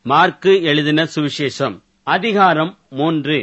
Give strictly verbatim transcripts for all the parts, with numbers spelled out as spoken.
Mark எழுதின சுவிசேஷம் அதிகாரம் மூன்று.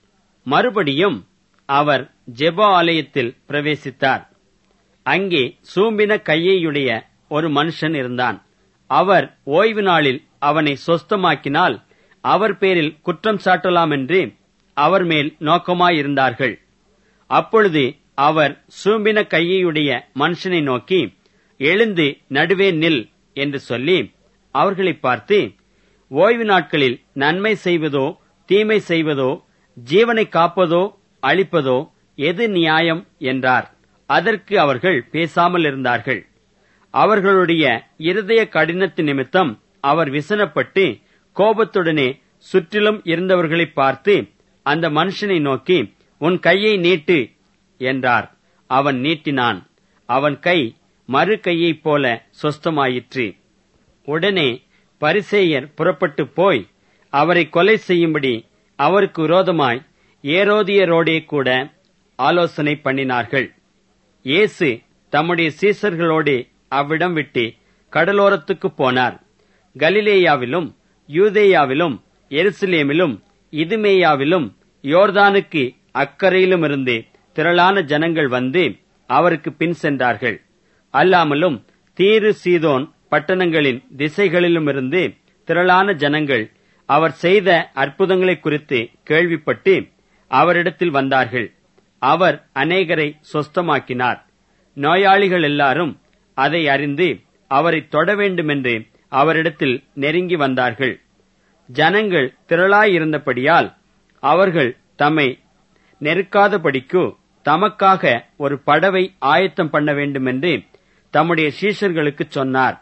மறுபடியும் அவர் ஜெப ஆலயத்தில் பிரவேசித்தார். அங்கே சூம்பின கையையுடைய ஒரு மனுஷன் இருந்தான். அவர் ஓய்வு நாளில் அவனை சொஸ்தமாக்கினால் அவர் பேரில் குற்றம் சாட்டலாம் என்று அவர் மேல் நோக்கமாயிருந்தார்கள். அப்பொழுது அவர் சூம்பின கையையுடைய மனுஷனை நோக்கி, எழுந்து நடுவே நில் என்று சொல்லி அவர்களை பார்த்து, ஓய்வு நாட்களில் நன்மை செய்வதோ தீமை செய்வதோ ஜீவனை காப்பதோ அழிப்பதோ எது நியாயம் என்றார். அதற்கு அவர்கள் பேசாமல் இருந்தார்கள். அவர்களுடைய இருதய கடினத்து நிமித்தம் அவர் விசனப்பட்டு கோபத்துடனே சுற்றிலும் இருந்தவர்களை பார்த்து அந்த மனுஷனை நோக்கி, உன் கையை நீட்டு என்றார். அவன் நீட்டினான். அவன் கை மறு கையைப் போல சொஸ்தமாயிற்று. உடனே பரிசேயர் புறப்பட்டு போய் அவரை கொலை செய்யும்படி அவருக்கு விரோதமாய் ஏரோதியரோடே கூட ஆலோசனை பண்ணினார்கள். இயேசு தம்முடைய சீசர்களோடு அவ்விடம் விட்டு கடலோரத்துக்கு போனார். கலிலேயாவிலும் யூதேயாவிலும் எருசலேமிலும் இதுமேயாவிலும் யோர்தானுக்கு அக்கறையிலுமிருந்து திரளான ஜனங்கள் வந்து அவருக்கு பின் சென்றார்கள். அல்லாமலும் தீரு சீதோன் பட்டணங்களின் திசைகளிலுமிருந்து திரளான ஜனங்கள் அவர் செய்த அற்புதங்களை குறித்து கேள்விப்பட்டு அவரிடத்தில் வந்தார்கள். அவர் அநேகரை சொஸ்தமாக்கினார். நோயாளிகள் எல்லாரும் அதை அறிந்து அவரை தொட வேண்டுமென்று அவரிடத்தில் நெருங்கி வந்தார்கள். ஜனங்கள் திரளாயிருந்தபடியால் அவர்கள் தம்மை நெருக்காதபடிக்கு தமக்காக ஒரு படவை ஆயத்தம் பண்ண வேண்டுமென்று தம்முடைய சீஷர்களுக்கு சொன்னார்.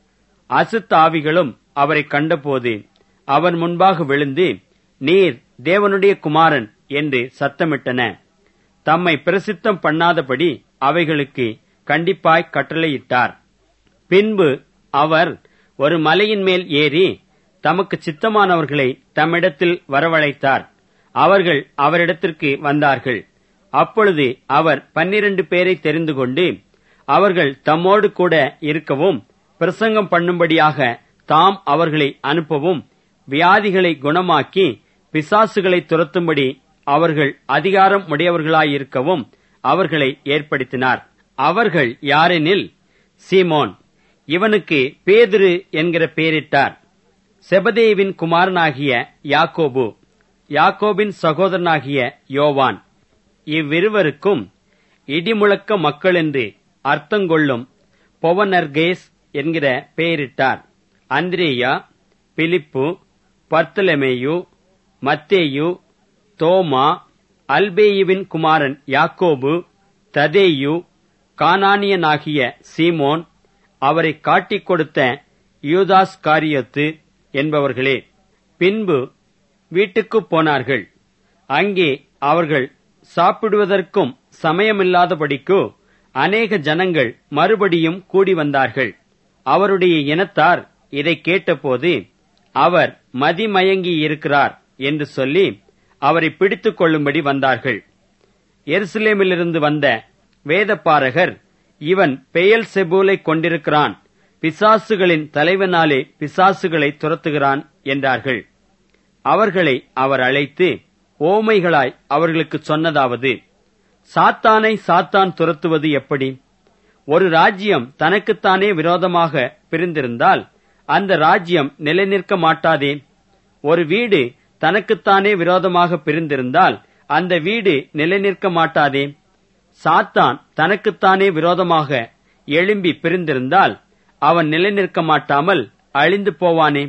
அசுத்த ஆவிகளும் அவரை கண்டபோது அவர் முன்பாக விழுந்து, நீர் தேவனுடைய குமாரன் என்று சத்தமிட்டன. தம்மை பிரசித்தம் பண்ணாதபடி அவைகளுக்கு கண்டிப்பாய் கட்டளையிட்டார். பின்பு அவர் ஒரு மலையின் மேல் ஏறி தமக்கு சித்தமானவர்களை தம்மிடத்தில் வரவழைத்தார். அவர்கள் அவரிடத்திற்கு வந்தார்கள். அப்பொழுது அவர் பன்னிரண்டு பேரை தெரிந்து கொண்டு அவர்கள் தம்மோடு கூட இருக்கவும் பிரசங்கம் பண்ணும்படியாக தாம் அவர்களை அனுப்பவும் வியாதிகளை குணமாக்கி பிசாசுகளை துரத்தும்படி அவர்கள் அதிகாரம் உடையவர்களாயிருக்கவும் அவர்களை ஏற்படுத்தினார். அவர்கள் யாரெனில், சீமோன், இவனுக்கு பேதுரு என்கிற பெயரிட்டார். செபதேவின் குமாரனாகிய யாக்கோபு, யாக்கோபின் சகோதரனாகிய யோவான். இவ்விருவருக்கும் இடிமுழக்க மக்கள் என்று அர்த்தங்கொள்ளும் பொவனர்கேஸ் என்கிற பெயரிட்டார். அந்திரேயா, பிலிப்பு, பர்த்தலமேயு, மத்தேயு, தோமா, அல்பேயுவின் குமாரன் யாக்கோபு, ததேயு, கானானியனாகிய சீமோன், அவரை காட்டிக் கொடுத்த யூதாஸ் காரியத்து என்பவர்களே. பின்பு வீட்டுக்குப் போனார்கள். அங்கே அவர்கள் சாப்பிடுவதற்கும் சமயமில்லாதபடிக்கு அநேக ஜனங்கள் மறுபடியும் கூடி வந்தார்கள். அவருடைய இனத்தார் இதை கேட்டபோது, அவர் மதிமயங்கி இருக்கிறார் என்று சொல்லி அவரை பிடித்துக் கொள்ளும்படி வந்தார்கள். எருசலேமிலிருந்து வந்த வேதபாரகர், இவன் பெயல் செபூலை கொண்டிருக்கிறான், பிசாசுகளின் தலைவனாலே பிசாசுகளை துரத்துகிறான் என்றார்கள். அவர்களை அவர் அழைத்து ஓமைகளாய் அவர்களுக்கு சொன்னதாவது, சாத்தானை சாத்தான் துரத்துவது எப்படி? ஒரு ராஜ்யம் தனக்குத்தானே விரோதமாக பிரிந்திருந்தால் அந்த ராஜ்யம் நிலைநிற்க மாட்டாதே. ஒரு வீடு தனக்குத்தானே விரோதமாக பிரிந்திருந்தால் அந்த வீடு நிலைநிற்க மாட்டாதே. சாத்தான் தனக்குத்தானே விரோதமாக எழும்பி பிரிந்திருந்தால் அவன் நிலைநிற்க மாட்டாமல் அழிந்து போவானே.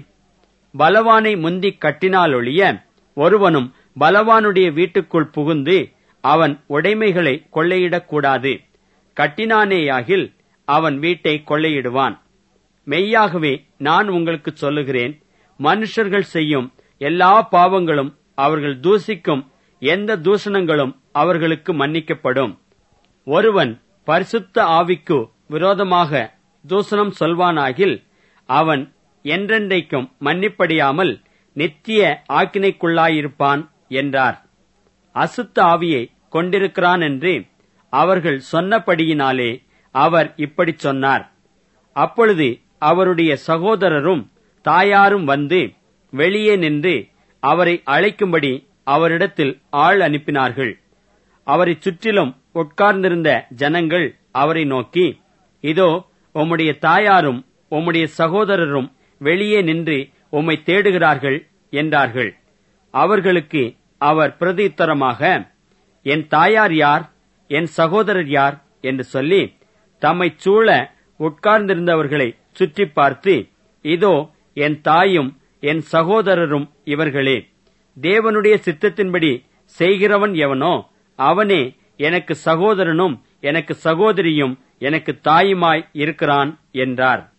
பலவானை முந்திக் கட்டினாலொழிய ஒருவனும் பலவானுடைய வீட்டுக்குள் புகுந்து அவன் உடைமைகளை கொள்ளையிடக்கூடாது. கட்டினானேயாகில் அவன் வீட்டை கொள்ளையிடுவான். மெய்யாகவே நான் உங்களுக்கு சொல்லுகிறேன், மனுஷர்கள் செய்யும் எல்லா பாவங்களும் அவர்கள் தூசிக்கும் எந்த தூஷணங்களும் அவர்களுக்கு மன்னிக்கப்படும். ஒருவன் பரிசுத்த ஆவிக்கு விரோதமாக தூஷணம் சொல்வானாகில் அவன் என்றென்றைக்கும் மன்னிப்படியாமல் நித்திய ஆக்கினைக்குள்ளாயிருப்பான் என்றார். அசுத்த ஆவியை கொண்டிருக்கிறான் என்று அவர்கள் சொன்னபடியினாலே அவர் இப்படிச் சொன்னார். அப்பொழுது அவருடைய சகோதரரும் தாயாரும் வந்து வெளியே நின்று அவரை அழைக்கும்படி அவரிடத்தில் ஆள் அனுப்பினார்கள். அவரை சுற்றிலும் உட்கார்ந்திருந்த ஜனங்கள் அவரை நோக்கி, இதோ உம்முடைய தாயாரும் உம்முடைய சகோதரரும் வெளியே நின்று உம்மை தேடுகிறார்கள் என்றார்கள். அவர்களுக்கு அவர் பிரதியுத்தரமாக, என் தாயார் யார், என் சகோதரர் யார் என்று சொல்லி தம்மைச் சூழ உட்கார்ந்திருந்தவர்களை சுற்றி பார்த்து, இதோ என் தாயும் என் சகோதரரும் இவர்களே. தேவனுடைய சித்தத்தின்படி செய்கிறவன் எவனோ அவனே எனக்கு சகோதரனும் எனக்கு சகோதரியும் எனக்கு தாயுமாய் இருக்கிறான் என்றார்.